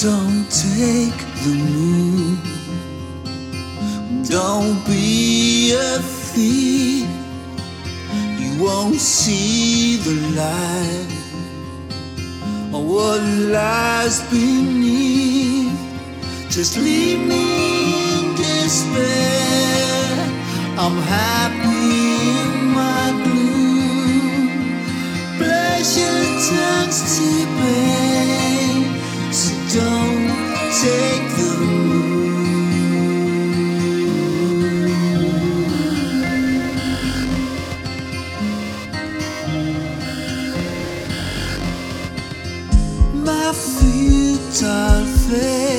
Don't take the moon. Don't be a thief. You won't see the light or what lies beneath. Just leave me in despair. I'm happy in my gloom. Pleasure turns to pain, so don't take the my futile faith.